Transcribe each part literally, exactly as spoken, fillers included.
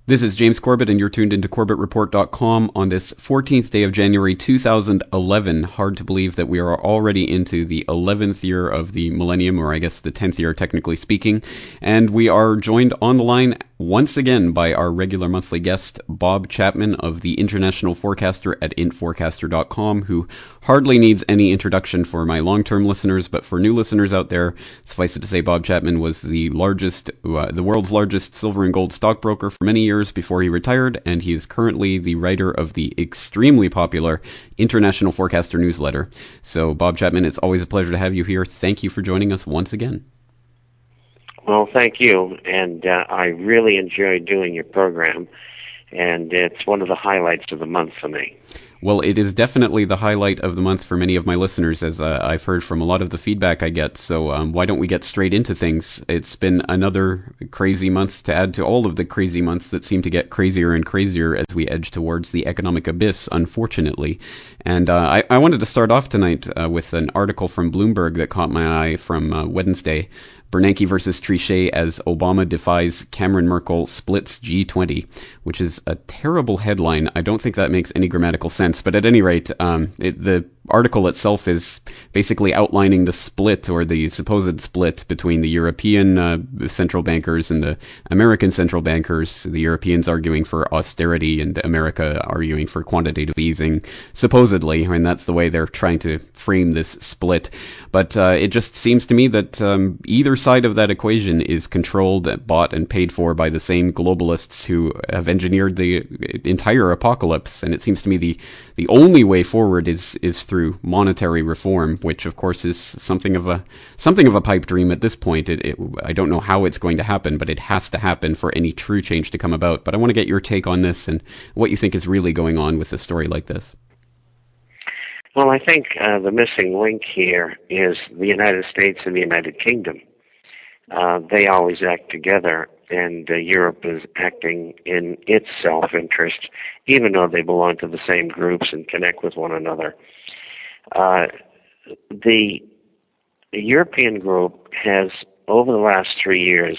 This is James Corbett, and you're tuned into Corbett Report dot com on this fourteenth day of January two thousand eleven. Hard to believe that we are already into the eleventh year of the millennium, or I guess the tenth year, technically speaking. And we are joined on the line once again by our regular monthly guest, Bob Chapman of the International Forecaster at int forecaster dot com, who hardly needs any introduction for my long-term listeners, but for new listeners out there, suffice it to say Bob Chapman was the largest, uh, the world's largest silver and gold stockbroker for many years before he retired, and he is currently the writer of the extremely popular International Forecaster newsletter. So, Bob Chapman, it's always a pleasure to have you here. Thank you for joining us once again. Well, thank you, and uh, I really enjoy doing your program, and it's one of the highlights of the month for me. Well, it is definitely the highlight of the month for many of my listeners, as uh, I've heard from a lot of the feedback I get. So um, why don't we get straight into things? It's been another crazy month to add to all of the crazy months that seem to get crazier and crazier as we edge towards the economic abyss, unfortunately. And uh, I, I wanted to start off tonight uh, with an article from Bloomberg that caught my eye from uh, Wednesday. Bernanke versus Trichet as Obama defies Cameron Merkel splits G twenty, which is a terrible headline. I don't think that makes any grammatical sense, but at any rate, um, it, the article itself is basically outlining the split, or the supposed split, between the European uh, central bankers and the American central bankers. The Europeans arguing for austerity and America arguing for quantitative easing, supposedly, and that's the way they're trying to frame this split. But uh, it just seems to me that um, either side of that equation is controlled, bought, and paid for by the same globalists who have engineered the entire apocalypse. And it seems to me the the only way forward is is through monetary reform, which of course is something of a something of a pipe dream at this point. It, it, I don't know how it's going to happen, but it has to happen for any true change to come about. But I want to get your take on this and what you think is really going on with a story like this. Well, I think uh, the missing link here is the United States and the United Kingdom. Uh, they always act together, and uh, Europe is acting in its self-interest, even though they belong to the same groups and connect with one another. Uh, the, the European group has, over the last three years,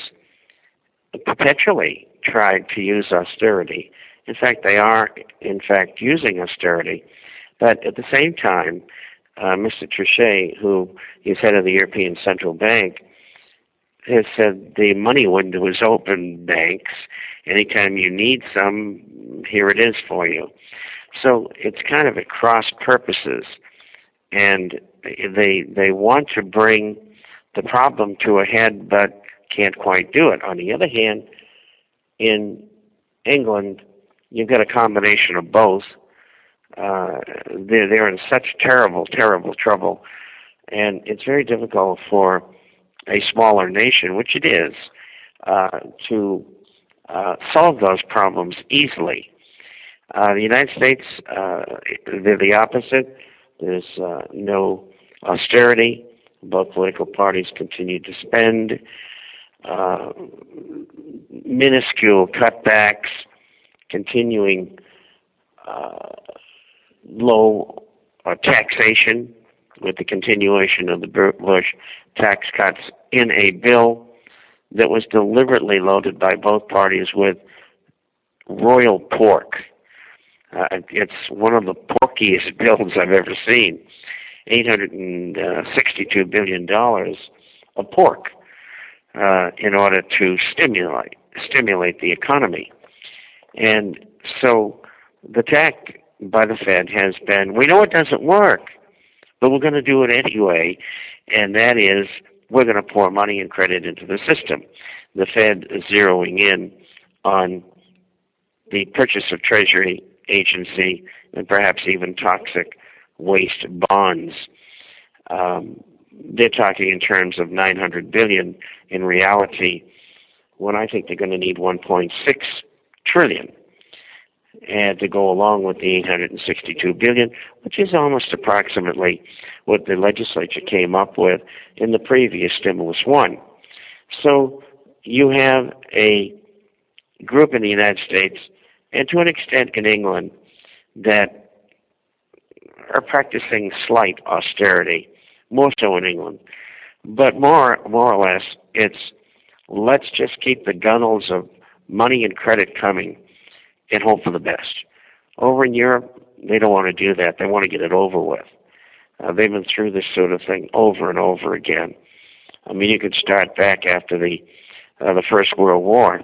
perpetually tried to use austerity. In fact, they are, in fact, using austerity. But at the same time, uh, Mister Trichet, who is head of the European Central Bank, has said the money window is open, banks. Anytime you need some, here it is for you. So it's kind of at cross purposes. And they they want to bring the problem to a head, but can't quite do it. On the other hand, in England, you've got a combination of both. Uh, they're, they're in such terrible, terrible trouble. And it's very difficult for a smaller nation, which it is, uh, to uh, solve those problems easily. Uh, the United States, uh, they're the opposite. There's uh, no austerity. Both political parties continue to spend. Uh, minuscule cutbacks, continuing uh, low uh, taxation with the continuation of the Bush tax cuts in a bill that was deliberately loaded by both parties with royal pork. Uh, it's one of the porkiest bills I've ever seen. eight hundred sixty-two billion dollars of pork uh, in order to stimulate stimulate the economy. And so the tack by the Fed has been, we know it doesn't work, but we're going to do it anyway, and that is we're going to pour money and credit into the system. The Fed is zeroing in on the purchase of Treasury agency and perhaps even toxic waste bonds. Um, they're talking in terms of nine hundred billion dollars. In reality, when I think they're going to need one point six trillion dollars. And to go along with the eight hundred sixty-two billion dollars, which is almost approximately what the legislature came up with in the previous stimulus one. So you have a group in the United States, and to an extent in England, that are practicing slight austerity, more so in England. But more, more or less, it's let's just keep the gunnels of money and credit coming and hope for the best. Over in Europe, they don't want to do that. They want to get it over with. Uh, they've been through this sort of thing over and over again. I mean, you could start back after the uh, the First World War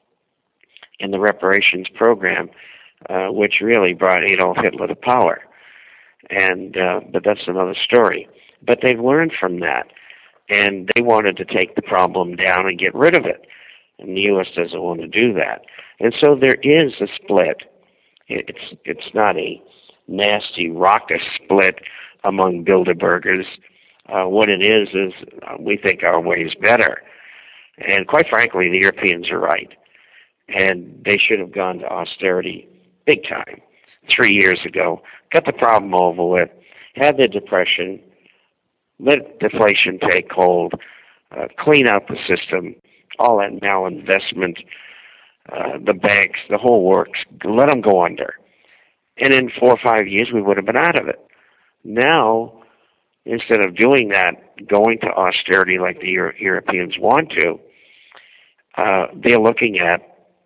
and the reparations program, uh, which really brought Adolf Hitler to power. And uh, but that's another story. But they've learned from that, and they wanted to take the problem down and get rid of it. And the U S doesn't want to do that. And so there is a split. It's it's not a nasty raucous split among Bilderbergers. Uh, what it is is uh, we think our way is better. And quite frankly, the Europeans are right. And they should have gone to austerity big time three years ago, got the problem over with, had the depression, let deflation take hold, uh, clean out the system, all that malinvestment, uh, the banks, the whole works, let them go under. And in four or five years, we would have been out of it. Now, instead of doing that, going to austerity like the Euro- Europeans want to, uh, they're looking at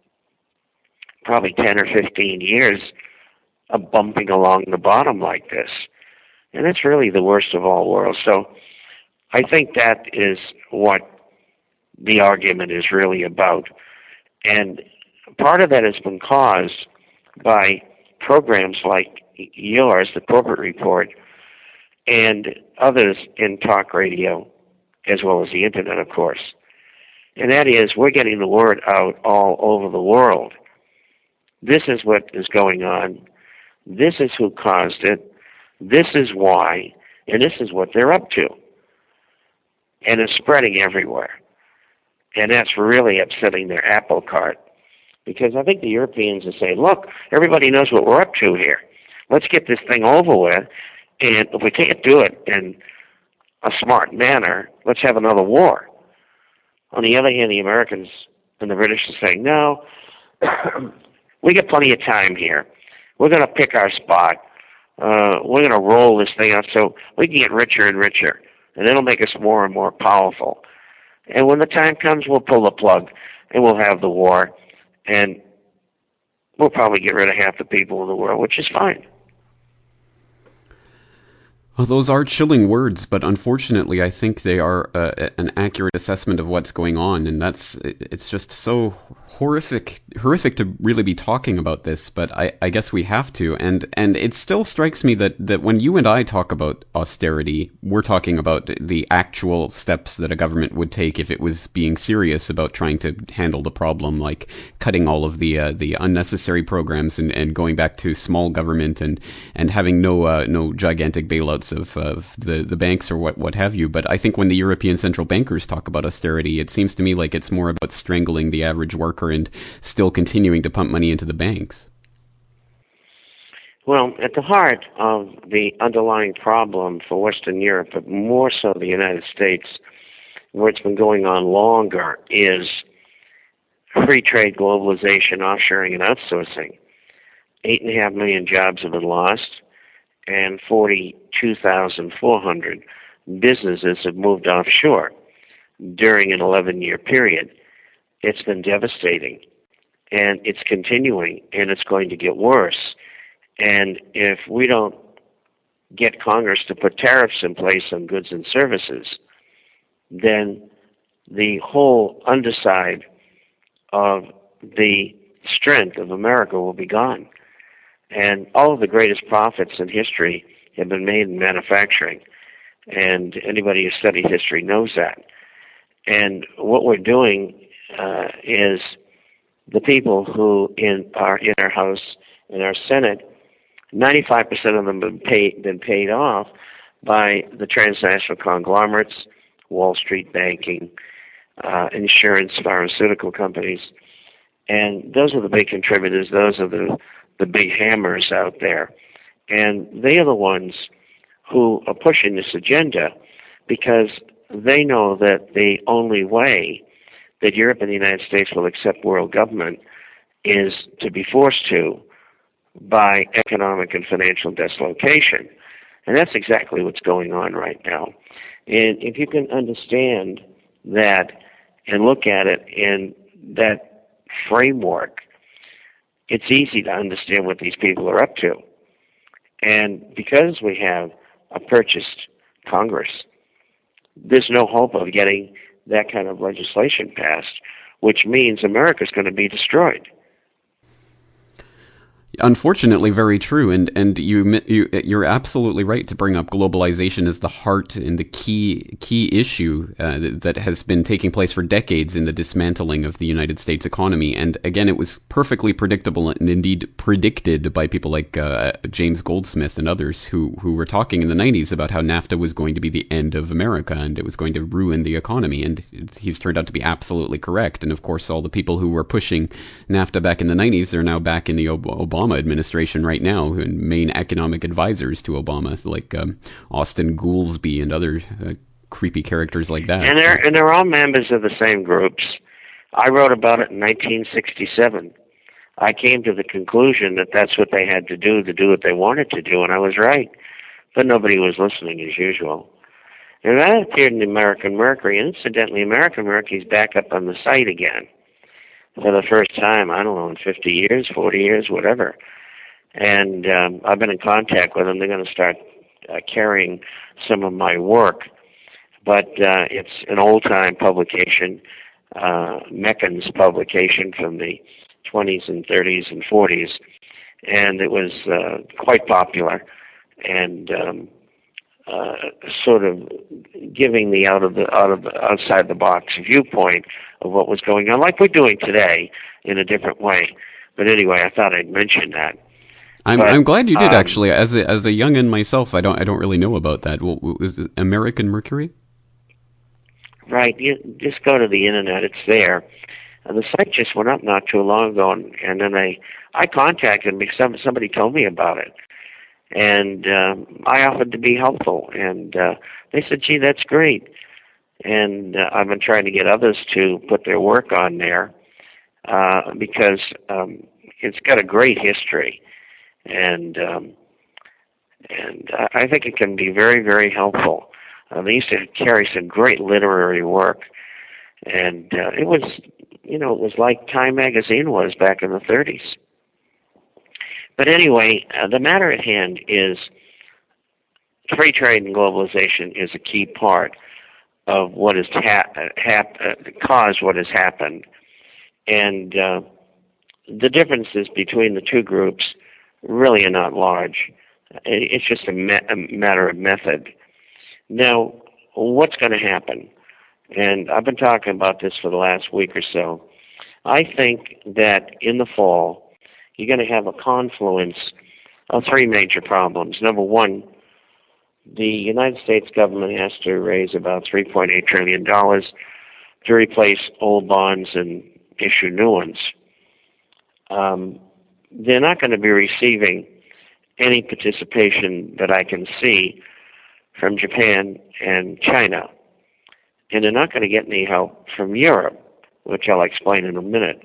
probably ten or fifteen years of bumping along the bottom like this. And that's really the worst of all worlds. So I think that is what the argument is really about. And part of that has been caused by programs like yours, the Corporate Report, and others in talk radio, as well as the Internet, of course. And that is, we're getting the word out all over the world. This is what is going on. This is who caused it. This is why. And this is what they're up to. And it's spreading everywhere. And that's really upsetting their apple cart. Because I think the Europeans are saying, look, everybody knows what we're up to here. Let's get this thing over with. And if we can't do it in a smart manner, let's have another war. On the other hand, the Americans and the British are saying, no, we got plenty of time here. We're going to pick our spot. Uh, we're going to roll this thing out so we can get richer and richer. And it'll make us more and more powerful. And when the time comes, we'll pull the plug and we'll have the war. And we'll probably get rid of half the people in the world, which is fine. Well, those are chilling words, but unfortunately, I think they are uh, an accurate assessment of what's going on, and that's it's just so horrific, horrific to really be talking about this. But I, I guess we have to, and and it still strikes me that that when you and I talk about austerity, we're talking about the actual steps that a government would take if it was being serious about trying to handle the problem, like cutting all of the uh, the unnecessary programs and, and going back to small government and and having no uh, no gigantic bailouts of, of the, the banks or what, what have you. But I think when the European central bankers talk about austerity, it seems to me like it's more about strangling the average worker and still continuing to pump money into the banks. Well, at the heart of the underlying problem for Western Europe, but more so the United States, where it's been going on longer, is free trade, globalization, offshoring, and outsourcing. Eight and a half million jobs have been lost, and forty-two thousand four hundred businesses have moved offshore during an eleven-year period. It's been devastating, and it's continuing, and it's going to get worse. And if we don't get Congress to put tariffs in place on goods and services, then the whole underside of the strength of America will be gone. And all of the greatest profits in history have been made in manufacturing. And anybody who studied history knows that. And what we're doing uh, is the people who in are in our House, in our Senate, ninety-five percent of them have been paid, been paid off by the transnational conglomerates, Wall Street banking, uh, insurance, pharmaceutical companies. And those are the big contributors. Those are the the big hammers out there. And they are the ones who are pushing this agenda because they know that the only way that Europe and the United States will accept world government is to be forced to by economic and financial dislocation. And that's exactly what's going on right now. And if you can understand that and look at it in that framework, it's easy to understand what these people are up to. And because we have a purchased Congress, there's no hope of getting that kind of legislation passed, which means America's going to be destroyed. Unfortunately, very true, and and you, you you're absolutely right to bring up globalization as the heart and the key key issue uh, that has been taking place for decades in the dismantling of the United States economy. And again, it was perfectly predictable and indeed predicted by people like uh, James Goldsmith and others who who were talking in the nineties about how NAFTA was going to be the end of America and it was going to ruin the economy. And he's turned out to be absolutely correct. And of course, all the people who were pushing NAFTA back in the nineties are now back in the Obama Obama administration right now, and main economic advisors to Obama, like um, Austin Goolsbee and other uh, creepy characters like that. And they're and they're all members of the same groups. I wrote about it in nineteen sixty-seven. I came to the conclusion that that's what they had to do to do what they wanted to do, and I was right. But nobody was listening as usual. And that appeared in the American Mercury. And incidentally, American Mercury's back up on the site again for the first time, I don't know, in fifty years, forty years, whatever. And um, I've been in contact with them. They're going to start uh, carrying some of my work. But uh, it's an old-time publication, uh, Meccans publication from the twenties and thirties and forties. And it was uh, quite popular and um, uh, sort of giving the out of the out of the outside the box viewpoint of what was going on, like we're doing today, in a different way. But anyway, I thought I'd mention that. I'm but, I'm glad you did, um, actually. As a as a youngin myself, I don't I don't really know about that. Well, was it American Mercury? Right. You just go to the internet; it's there. And the site just went up not too long ago, and, and then I I contacted them because some, somebody told me about it. And um, I offered to be helpful, and uh, they said, "Gee, that's great." And uh, I've been trying to get others to put their work on there uh, because um, it's got a great history, and um, and I think it can be very, very helpful. Uh, they used to carry some great literary work, and uh, it was, you know, it was like Time magazine was back in the thirties. But anyway, uh, the matter at hand is free trade and globalization is a key part of what has ha- hap- uh, caused what has happened. And uh, the differences between the two groups really are not large. It's just a, me- a matter of method. Now, what's going to happen? And I've been talking about this for the last week or so. I think that in the fall, you're going to have a confluence of three major problems. Number one, the United States government has to raise about three point eight trillion dollars to replace old bonds and issue new ones. Um, they're not going to be receiving any participation that I can see from Japan and China. And they're not going to get any help from Europe, which I'll explain in a minute.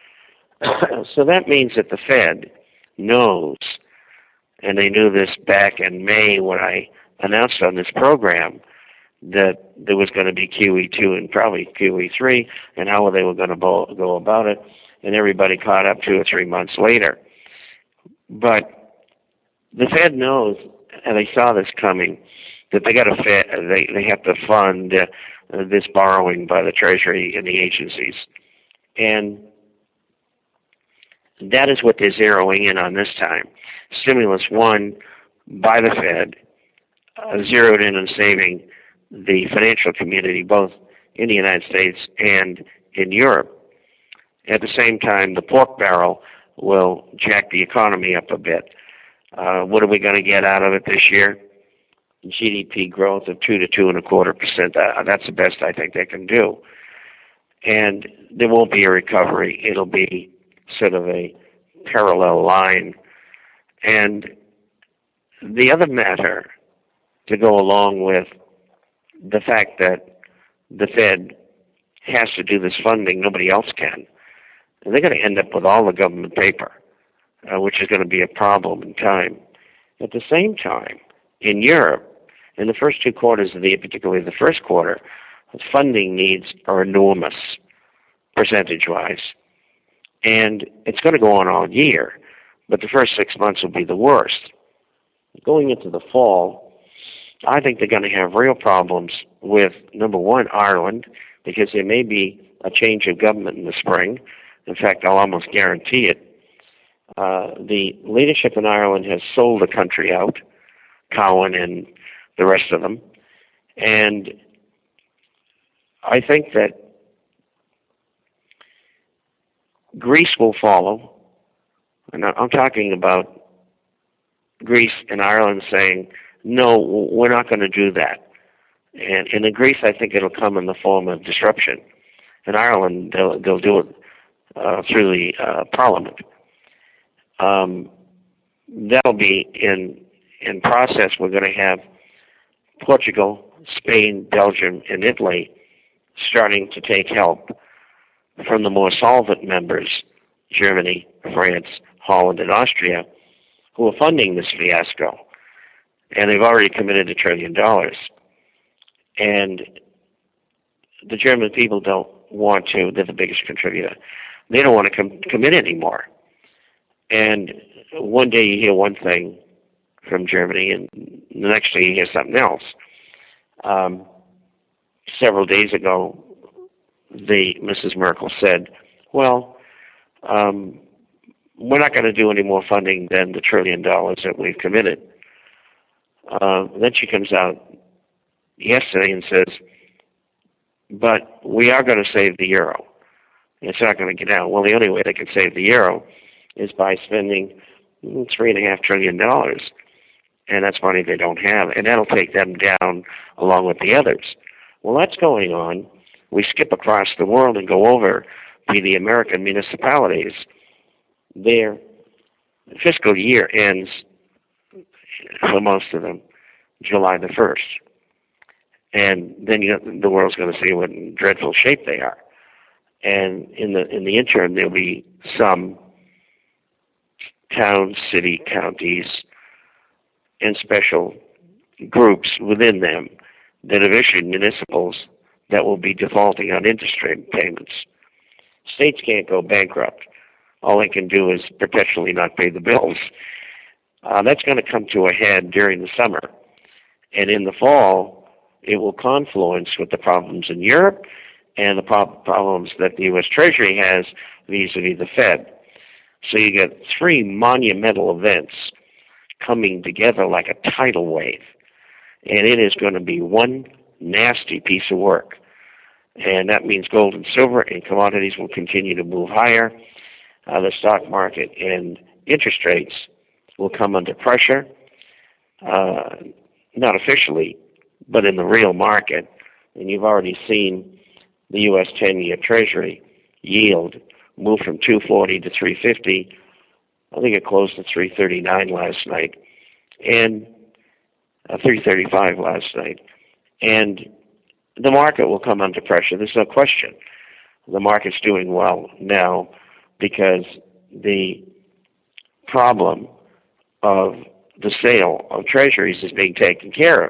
So that means that the Fed knows, and they knew this back in May when I announced on this program that there was going to be Q E two and probably Q E three, and how they were going to go about it, and everybody caught up two or three months later. But the Fed knows, and they saw this coming, that they got to Fed, they they have to fund uh, this borrowing by the Treasury and the agencies, and that is what they're zeroing in on this time. Stimulus one by the Fed uh, zeroed in on saving the financial community, both in the United States and in Europe. At the same time, the pork barrel will jack the economy up a bit. Uh, what are we going to get out of it this year? G D P growth of two to two and a quarter percent. Uh, that's the best I think they can do. And there won't be a recovery. It'll be sort of a parallel line. And the other matter to go along with the fact that the Fed has to do this funding, nobody else can. And they're going to end up with all the government paper, uh, which is going to be a problem in time. At the same time, in Europe, in the first two quarters of the year, particularly the first quarter, the funding needs are enormous, percentage-wise. And it's going to go on all year, but the first six months will be the worst. Going into the fall, I think they're going to have real problems with, number one, Ireland, because there may be a change of government in the spring. In fact, I'll almost guarantee it. Uh, the leadership in Ireland has sold the country out, Cowen and the rest of them. And I think that Greece will follow. And I'm talking about Greece and Ireland saying, no, we're not going to do that. And, and in Greece, I think it'll come in the form of disruption. In Ireland, they'll, they'll do it uh, through the uh, parliament. Um, that'll be in in process. We're going to have Portugal, Spain, Belgium, and Italy starting to take help from the more solvent members, Germany, France, Holland, and Austria, who are funding this fiasco. And they've already committed a trillion dollars. And the German people don't want to. They're the biggest contributor. They don't want to com- commit anymore. And one day you hear one thing from Germany, and the next day you hear something else. Um, several days ago, the Missus Merkel said, well, um, we're not going to do any more funding than the trillion dollars that we've committed. Uh, then she comes out yesterday and says, but we are going to save the euro. It's not going to get out. Well, the only way they can save the euro is by spending three and a half trillion dollars, and that's money they don't have, and that'll take them down along with the others. Well, that's going on. We skip across the world and go over to the American municipalities. Their fiscal year ends, for most of them, July the first. And then you know, the world's going to see what in dreadful shape they are. And in the in the interim, there'll be some towns, city, counties, and special groups within them that have issued municipals that will be defaulting on interest rate payments. States can't go bankrupt. All they can do is perpetually not pay the bills. Uh, that's going to come to a head during the summer. And in the fall, it will confluence with the problems in Europe and the pro- problems that the U S Treasury has vis-a-vis the Fed. So you get three monumental events coming together like a tidal wave. And it is going to be one nasty piece of work. And that means gold and silver and commodities will continue to move higher. Uh, the stock market and interest rates will come under pressure, uh, not officially, but in the real market. And you've already seen the U S ten-year Treasury yield move from two forty to three fifty. I think it closed at three thirty-nine last night, and uh, three thirty-five last night. And the market will come under pressure. There's no question. The market's doing well now because the problem of the sale of treasuries is being taken care of.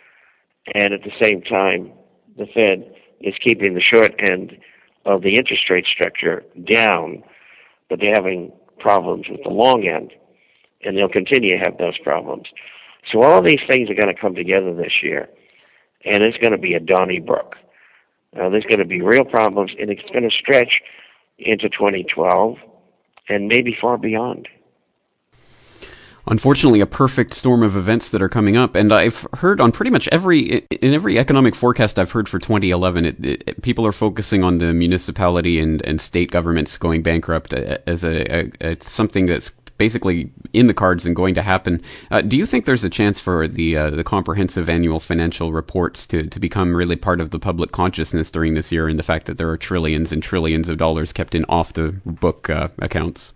And at the same time, the Fed is keeping the short end of the interest rate structure down, but they're having problems with the long end, and they'll continue to have those problems. So all of these things are going to come together this year, and it's going to be a Donnybrook. Uh, there's going to be real problems, and it's going to stretch into twenty twelve and maybe far beyond. Unfortunately, a perfect storm of events that are coming up, and I've heard on pretty much every in every economic forecast I've heard for twenty eleven, it, it, people are focusing on the municipality and, and state governments going bankrupt as a, a, a something that's basically in the cards and going to happen. Uh, do you think there's a chance for the uh, the comprehensive annual financial reports to, to become really part of the public consciousness during this year, and the fact that there are trillions and trillions of dollars kept in off the book uh, accounts?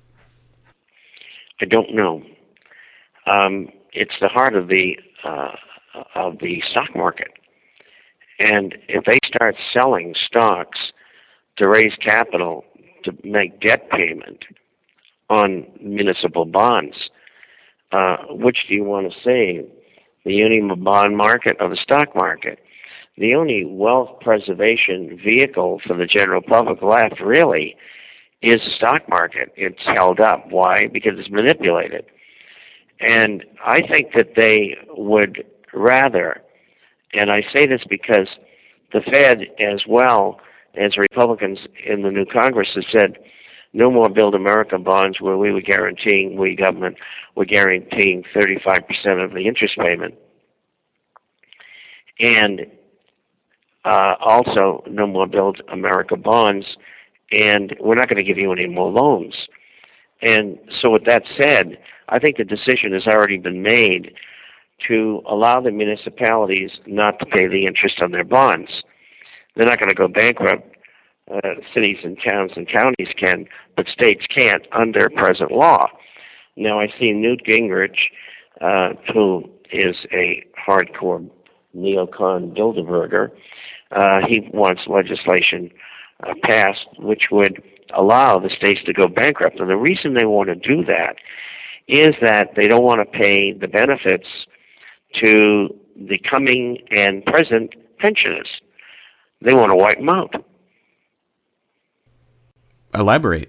I don't know. Um, it's the heart of the uh, of the stock market, and if they start selling stocks to raise capital to make debt payment on municipal bonds, uh, which do you want to save, the Unum bond market or the stock market? The only wealth preservation vehicle for the general public left really is the stock market. It's held up. Why? Because it's manipulated. And I think that they would rather, and I say this because the Fed, as well as Republicans in the new Congress, have said no more Build America bonds where we were guaranteeing, we government were guaranteeing thirty-five percent of the interest payment. And uh, also no more Build America bonds, and we're not going to give you any more loans. And so with that said, I think the decision has already been made to allow the municipalities not to pay the interest on their bonds. They're not going to go bankrupt. Uh, cities and towns and counties can, but states can't under present law. Now, I see Newt Gingrich, uh, who is a hardcore neocon Bilderberger. Uh, he wants legislation uh, passed which would allow the states to go bankrupt. And the reason they want to do that is that they don't want to pay the benefits to the coming and present pensioners. They want to wipe them out. Elaborate.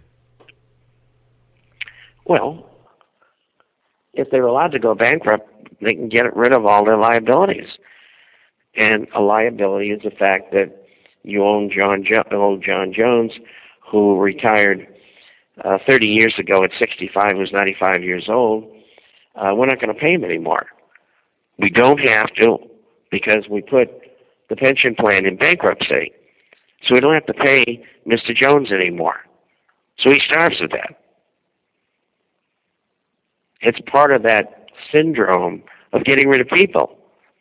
Well, if they're allowed to go bankrupt, they can get rid of all their liabilities. And a liability is the fact that you own John jo- old John Jones, who retired uh, thirty years ago at sixty-five, was ninety-five years old. Uh, we're not going to pay him anymore. We don't have to, because we put the pension plan in bankruptcy. So we don't have to pay Mister Jones anymore. So he starves to death. It's part of that syndrome of getting rid of people.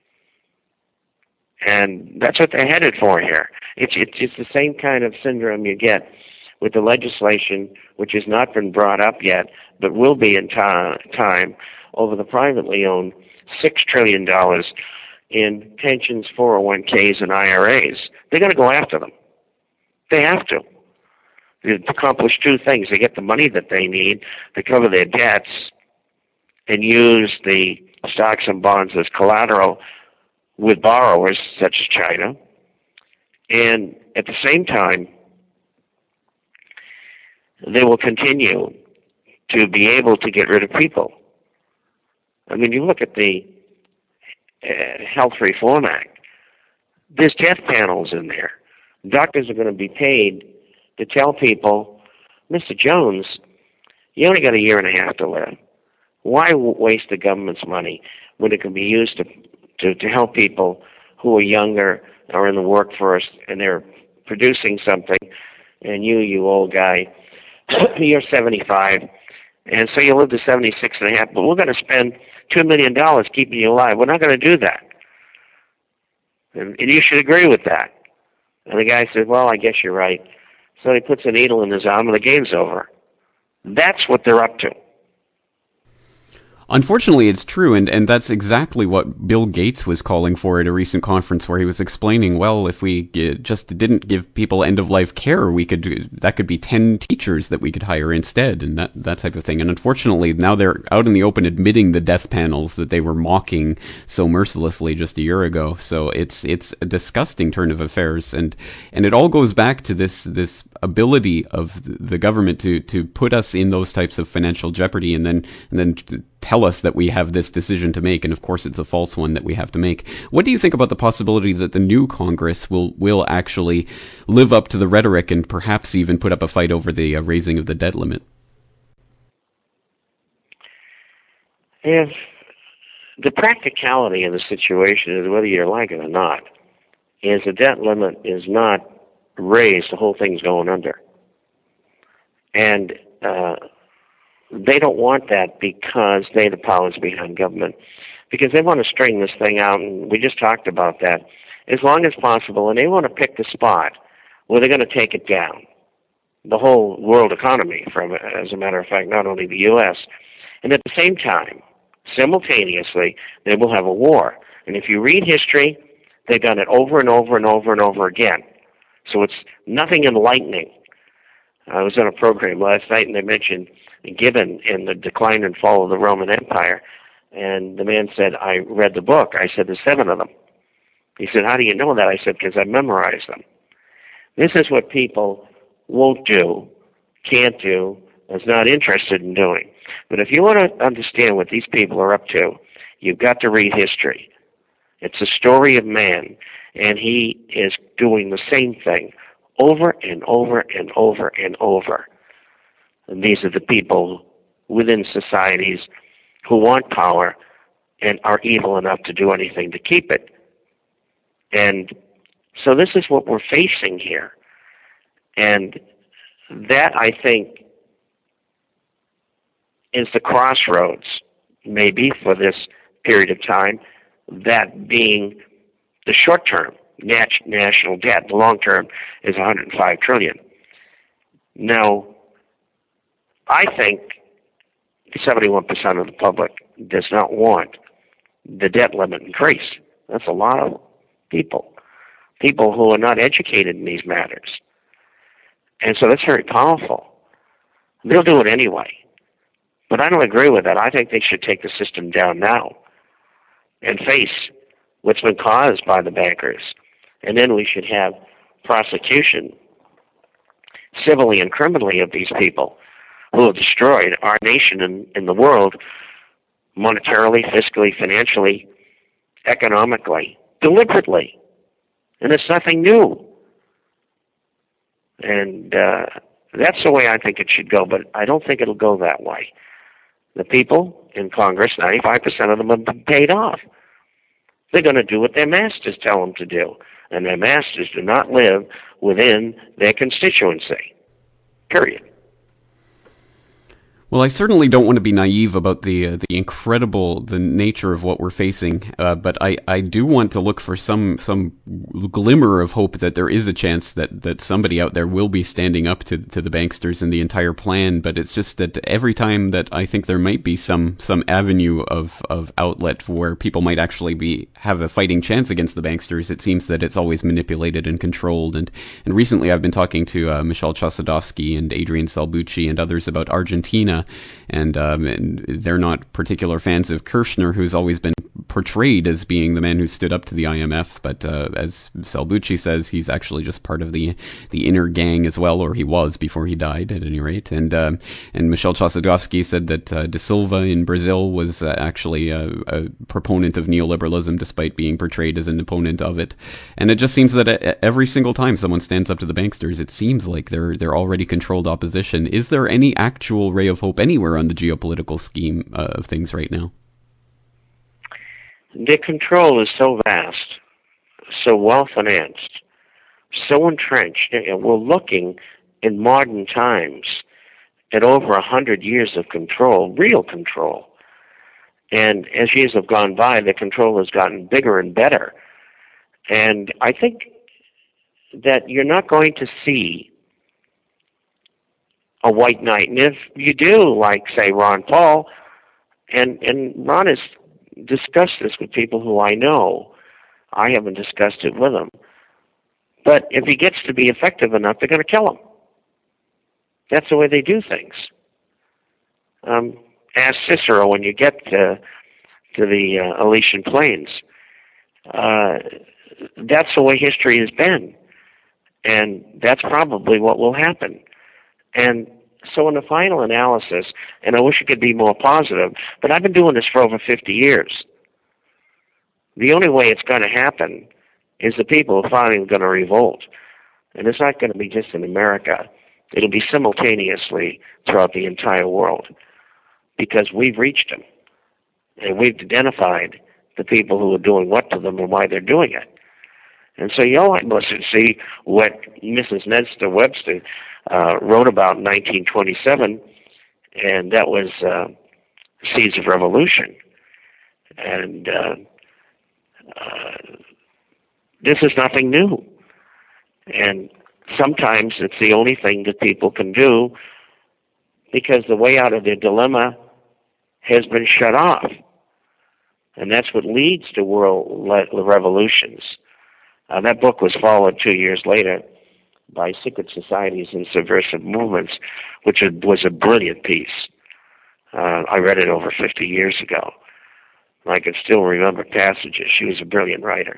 And that's what they're headed for here. It's, it's, it's the same kind of syndrome you get with the legislation, which has not been brought up yet, but will be in ta- time, over the privately owned six trillion dollars in pensions, four oh one k's, and I R As. They're going to go after them. They have to. They accomplish two things. They get the money that they need to cover their debts and use the stocks and bonds as collateral with borrowers such as China. And at the same time, they will continue to be able to get rid of people. I mean, you look at the uh, Health Reform Act. There's death panels in there. Doctors are going to be paid to tell people, Mister Jones, you only got a year and a half to live. Why waste the government's money when it can be used to, to, to help people who are younger or in the workforce and they're producing something, and you, you old guy, you're seventy-five, and so you live to seventy-six and a half, but we're going to spend two million dollars keeping you alive. We're not going to do that. And, and you should agree with that. And the guy said, well, I guess you're right. So he puts a needle in his arm and the game's over. That's what they're up to. Unfortunately, it's true, and, and that's exactly what Bill Gates was calling for at a recent conference, where he was explaining, well, if we just didn't give people end-of-life care, we could do, that could be ten teachers that we could hire instead, and that, that type of thing. And unfortunately, now they're out in the open admitting the death panels that they were mocking so mercilessly just a year ago. So it's it's a disgusting turn of affairs, and and it all goes back to this this ability of the government to to put us in those types of financial jeopardy, and then and then to tell us that we have this decision to make, and of course it's a false one that we have to make. What do you think about the possibility that the new Congress will will actually live up to the rhetoric and perhaps even put up a fight over the uh, raising of the debt limit? If the practicality of the situation is, whether you like it or not, is the debt limit is not raised, the whole thing's going under. And uh, they don't want that because they're the powers behind government. Because they want to string this thing out, and we just talked about that, as long as possible, and they want to pick the spot where they're going to take it down. The whole world economy, from, as a matter of fact, not only the U S. And at the same time, simultaneously, they will have a war. And if you read history, they've done it over and over and over and over again. So it's nothing enlightening. I was on a program last night, and they mentioned Gibbon in The Decline and Fall of the Roman Empire. And the man said, I read the book. I said, there's seven of them. He said, how do you know that? I said, because I memorized them. This is what people won't do can't do, is not interested in doing. But if you want to understand what these people are up to, you've got to read history. It's a story of man, and he is doing the same thing over and over and over and over. And these are the people within societies who want power and are evil enough to do anything to keep it. And so this is what we're facing here. And that, I think, is the crossroads, maybe, for this period of time, that being the short term nat- national debt. The long term is one hundred five trillion dollars. Now, I think seventy-one percent of the public does not want the debt limit increased. That's a lot of people, people who are not educated in these matters. And so that's very powerful. They'll do it anyway. But I don't agree with that. I think they should take the system down now and face what's been caused by the bankers. And then we should have prosecution, civilly and criminally, of these people who have destroyed our nation and, and the world monetarily, fiscally, financially, economically, deliberately. And it's nothing new. And uh, that's the way I think it should go, but I don't think it'll go that way. The people in Congress, ninety-five percent of them have been paid off. They're going to do what their masters tell them to do. And their masters do not live within their constituency. Period. Well, I certainly don't want to be naive about the uh, the incredible the nature of what we're facing, uh, but I, I do want to look for some some glimmer of hope that there is a chance that, that somebody out there will be standing up to to the banksters and the entire plan. But it's just that every time that I think there might be some some avenue of, of outlet where people might actually be have a fighting chance against the banksters, it seems that it's always manipulated and controlled. And and recently I've been talking to uh, Michelle Chossudovsky and Adrian Salbucci and others about Argentina. And, um, and they're not particular fans of Kirchner, who's always been portrayed as being the man who stood up to the I M F. But uh, as Salbucci says, he's actually just part of the the inner gang as well, or he was before he died, at any rate. And uh, and Michelle Chossudovsky said that uh, De Silva in Brazil was uh, actually a, a proponent of neoliberalism, despite being portrayed as an opponent of it. And it just seems that every single time someone stands up to the banksters, it seems like they're they're already controlled opposition. Is there any actual ray of hope anywhere on the geopolitical scheme uh, of things right now? Their control is so vast, so well-financed, so entrenched, and we're looking in modern times at over a hundred years of control, real control. And as years have gone by, the control has gotten bigger and better. And I think that you're not going to see a white knight. And if you do, like, say, Ron Paul, and, and Ron has discussed this with people who I know. I haven't discussed it with him. But if he gets to be effective enough, they're going to kill him. That's the way they do things. Um, ask Cicero when you get to, to the uh, Elysian Plains. Uh, that's the way history has been. And that's probably what will happen. And so in the final analysis, and I wish it could be more positive, but I've been doing this for over fifty years. The only way it's going to happen is the people are finally going to revolt. And it's not going to be just in America. It'll be simultaneously throughout the entire world, because we've reached them. And we've identified the people who are doing what to them and why they're doing it. And so you all must see what Missus Nestor Webster uh, wrote about in nineteen twenty-seven, and that was uh, Seeds of Revolution. And uh, uh, this is nothing new. And sometimes it's the only thing that people can do, because the way out of their dilemma has been shut off. And that's what leads to world revolutions. Uh, that book was followed two years later by Secret Societies and Subversive Movements, which was a brilliant piece. Uh, I read it over fifty years ago. I can still remember passages. She was a brilliant writer.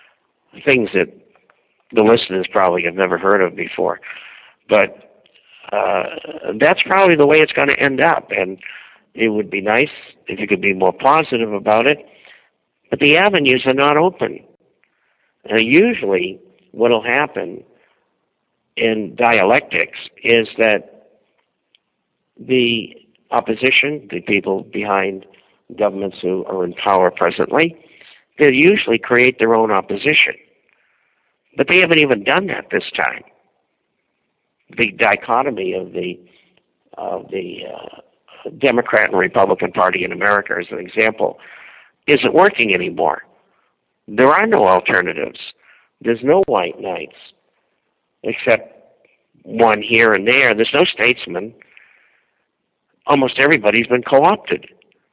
Things that the listeners probably have never heard of before. But uh, that's probably the way it's going to end up. And it would be nice if you could be more positive about it, but the avenues are not open. Uh, usually what will happen in dialectics is that the opposition, the people behind governments who are in power presently, they usually create their own opposition. But they haven't even done that this time. The dichotomy of the of the uh, Democrat and Republican Party in America, as an example, isn't working anymore. There are no alternatives. There's no white knights, except one here and there. There's no statesman. Almost everybody's been co-opted.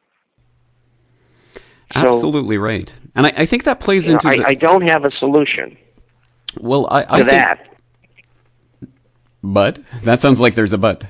Absolutely so, right. And I, I think that plays into know, I, the... I don't have a solution well, I, I to think... that. But? That sounds like there's a but.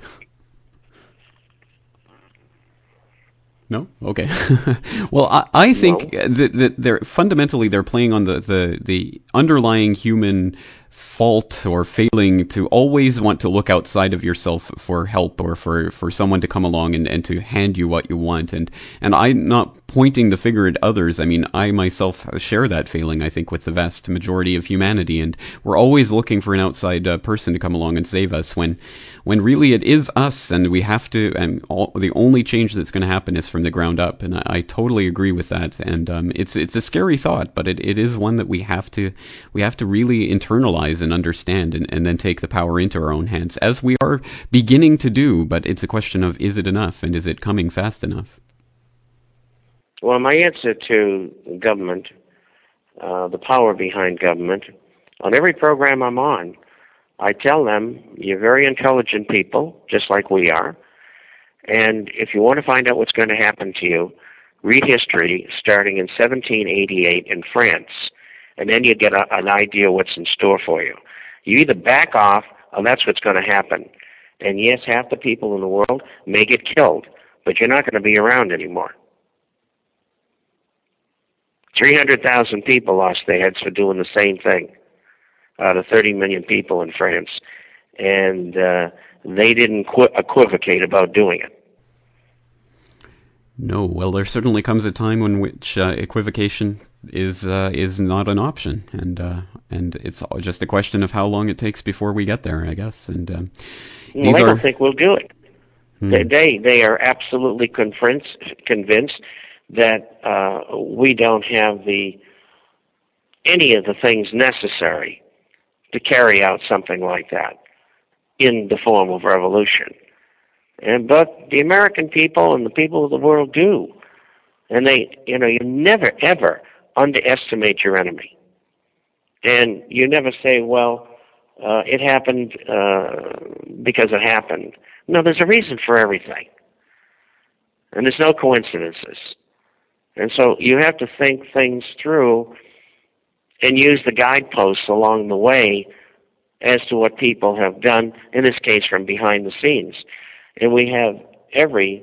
No? Okay. Well, I, I think no. that, that they're fundamentally they're playing on the, the, the underlying human fault or failing to always want to look outside of yourself for help or for, for someone to come along and, and to hand you what you want. And, and I'm not pointing the finger at others. I mean, I myself share that failing, I think, with the vast majority of humanity. And we're always looking for an outside uh, person to come along and save us when, when really it is us, and we have to, and all, the only change that's going to happen is from the ground up. And I, I totally agree with that. And um, it's it's a scary thought, but it, it is one that we have to we have to really internalize and understand, and, and then take the power into our own hands, as we are beginning to do. But it's a question of, is it enough, and is it coming fast enough? Well, my answer to government, uh, the power behind government, on every program I'm on, I tell them, you're very intelligent people, just like we are, and if you want to find out what's going to happen to you, read history starting in seventeen eighty-eight in France, and then you get a, an idea what's in store for you. You either back off, or that's what's going to happen. And yes, half the people in the world may get killed, but you're not going to be around anymore. three hundred thousand people lost their heads for doing the same thing out of thirty million people in France. And uh, they didn't qu- equivocate about doing it. No, well, there certainly comes a time in which uh, equivocation is uh, is not an option, and uh, and it's just a question of how long it takes before we get there, I guess. And um, well, these they are... don't think we'll do it. Hmm. They, they they are absolutely convinced convinced that uh, we don't have the any of the things necessary to carry out something like that in the form of revolution. And but the American people and the people of the world do. And they, you know, you never, ever underestimate your enemy. And you never say, well, uh, it happened uh, because it happened. No, there's a reason for everything. And there's no coincidences. And so you have to think things through and use the guideposts along the way as to what people have done, in this case from behind the scenes. And we have every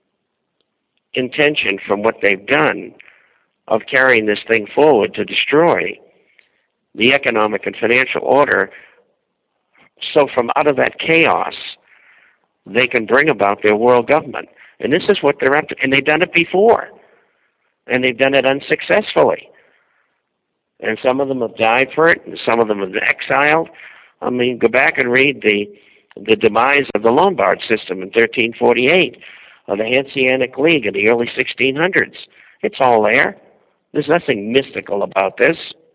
intention from what they've done of carrying this thing forward to destroy the economic and financial order. So from out of that chaos, they can bring about their world government. And this is what they're up to. And they've done it before. And they've done it unsuccessfully. And some of them have died for it, and some of them have been exiled. I mean, go back and read the the demise of the Lombard system in thirteen forty-eight, or the Hanseatic League in the early sixteen hundreds. It's all there. There's nothing mystical about this.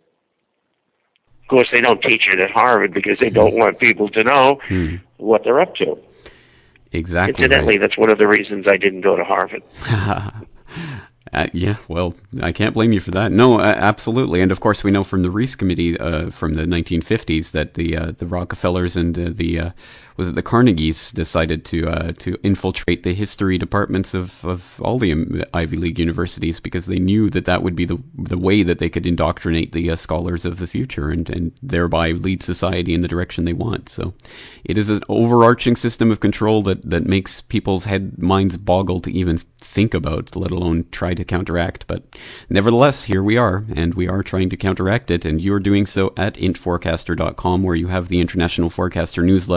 Of course, they don't teach it at Harvard because they don't want people to know hmm. what they're up to. Exactly. Incidentally, right. That's one of the reasons I didn't go to Harvard. Uh, yeah, well, I can't blame you for that. No, uh, absolutely. And of course, we know from the Reese Committee uh, from the nineteen fifties that the uh, the Rockefellers and uh, the uh, was it the Carnegies decided to uh, to infiltrate the history departments of, of all the Ivy League universities because they knew that that would be the the way that they could indoctrinate the uh, scholars of the future and, and thereby lead society in the direction they want. So it is an overarching system of control that, that makes people's head minds boggle to even think about, let alone try to counteract. But nevertheless, here we are, and we are trying to counteract it, and you're doing so at int forecaster dot com, where you have the International Forecaster newsletter. So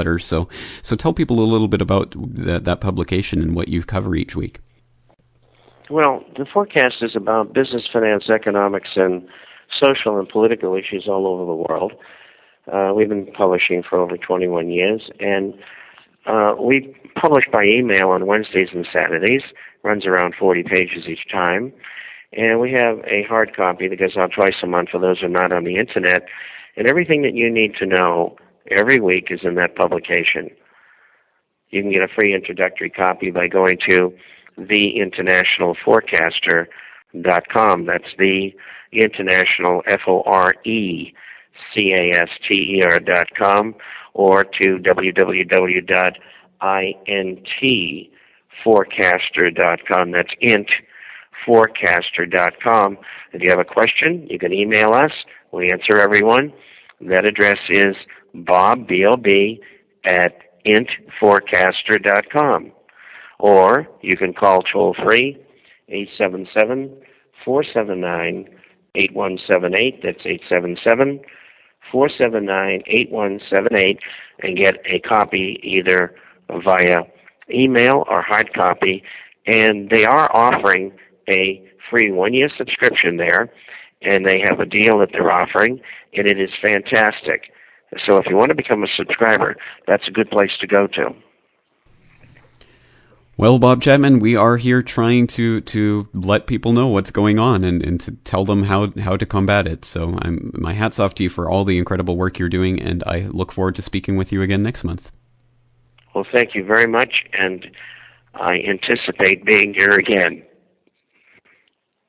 So, so tell people a little bit about that, that publication and what you cover each week. Well, the forecast is about business, finance, economics, and social and political issues all over the world. Uh, we've been publishing for over twenty-one years, and uh, we publish by email on Wednesdays and Saturdays. Runs around forty pages each time. And we have a hard copy that goes out twice a month for those who are not on the Internet. And everything that you need to know every week is in that publication. You can get a free introductory copy by going to the international forecaster dot com. That's the International, F O R E C A S T E R dot com, or to w w w dot int forecaster dot com. That's int forecaster dot com. If you have a question, you can email us. We answer everyone. That address is bob, B O B, at int forecaster dot com. Or you can call toll-free, eight seven seven, four seven nine, eight one seven eight. That's eight seven seven, four seven nine, eight one seven eight, and get a copy either via email or hard copy. And they are offering a free one-year subscription there, and they have a deal that they're offering, and it is fantastic. So if you want to become a subscriber, that's a good place to go to. Well, Bob Chapman, we are here trying to, to let people know what's going on and, and to tell them how, how to combat it. So I'm, my hat's off to you for all the incredible work you're doing, and I look forward to speaking with you again next month. Well, thank you very much, and I anticipate being here again.